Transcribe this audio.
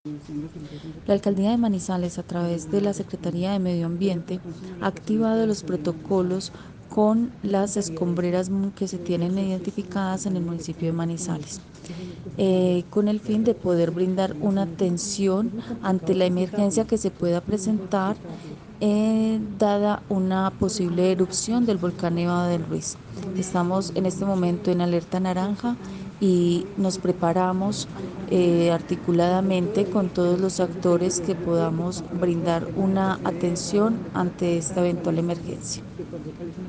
La Alcaldía de Manizales, a través de la Secretaría de Medio Ambiente, ha activado los protocolos con las escombreras que se tienen identificadas en el municipio de Manizales, con el fin de poder brindar una atención ante la emergencia que se pueda presentar dada una posible erupción del volcán Nevado del Ruiz. Estamos en este momento en alerta naranja y nos preparamos articuladamente con todos los actores que podamos brindar una atención ante esta eventual emergencia.